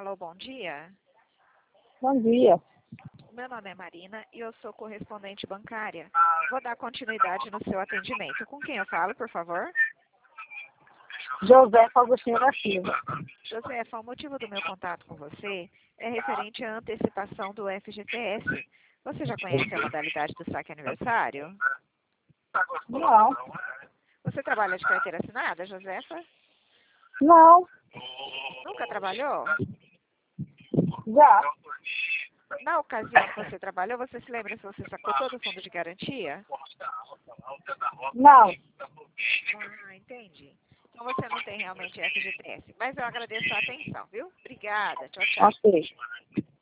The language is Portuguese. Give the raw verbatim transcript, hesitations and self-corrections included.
Alô, bom dia. Bom dia. Meu nome é Marina e eu sou correspondente bancária. Vou dar continuidade no seu atendimento. Com quem eu falo, por favor? José Augustinho da Silva. Josefa, o motivo do meu contato com você é referente à antecipação do F G T S. Você já conhece a modalidade do saque aniversário? Não, Você trabalha de carteira assinada, Josefa? não, Nunca trabalhou? já. Na ocasião que você trabalhou, você se lembra se você sacou todo o fundo de garantia? Não. Ah, entendi. Então você não tem realmente F G T S. Mas eu agradeço a atenção, viu? Obrigada. Tchau, tchau. Ok.